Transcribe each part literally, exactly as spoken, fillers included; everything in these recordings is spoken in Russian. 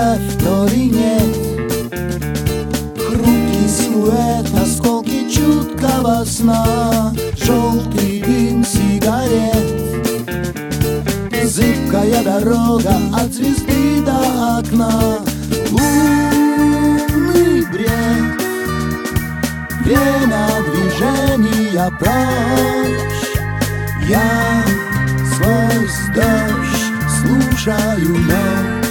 Любовь то ли нет, хрупкий силуэт, осколки чуткого сна, желтый дым сигарет, зыбкая дорога от звезды до окна, лунный бред, время движения прочь. Я сквозь дождь слушаю ночь.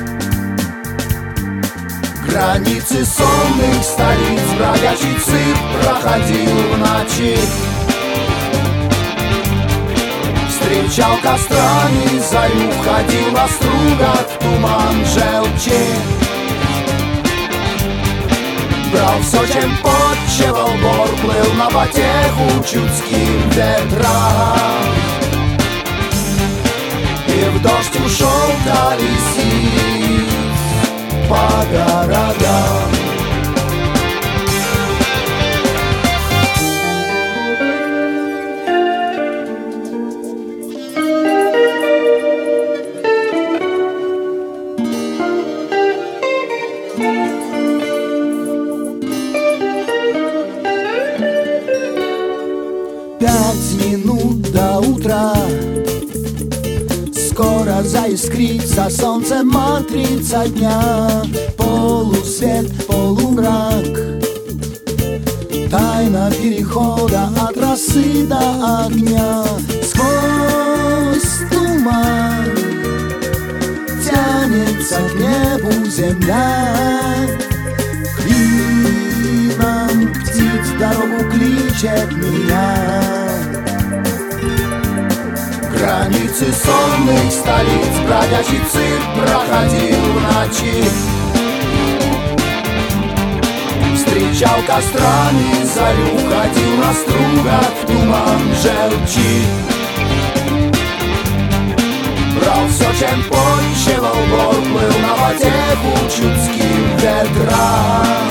Границы сонных столиц бродячий цирк проходил в ночи. Встречал кострами зарю, ходил на стругах в туман желчи. Брал все, чем подчевал бор, плыл на потеху чудским ветрам. И в дождь ушел колесить по городам. Пять минут до утра, скоро заискрится солнце, матрица дня. Полусвет, полумрак, тайна перехода от росы до огня. Сквозь туман тянется к небу земля. Клином птиц дорогу кличет меня. Границы сонных столиц бродячий цирк проходил в ночи. Встречал кострами зарю, ходил на стругах в туман желчи. Брал все, чем подчевал бор, плыл на потеху чудским ветрам.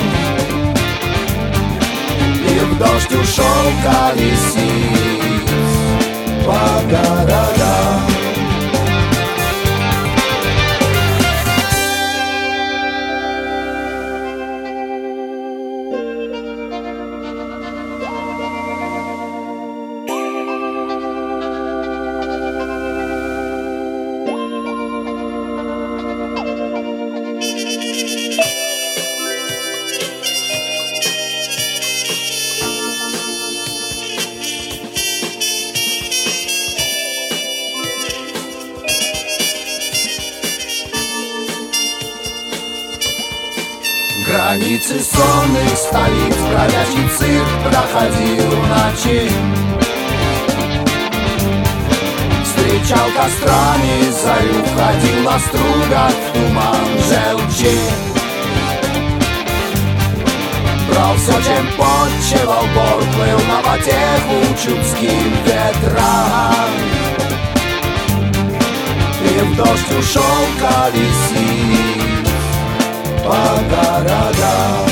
И в дождь ушел колесить по городам. Границы сонных столиц бродячий цирк проходил в ночи. Встречал кострами зарю, ходил на стругах в туман желчи. Брал все, чем подчевал бор, плыл на потеху чудским ветрам. И в дождь ушел колесить по городам.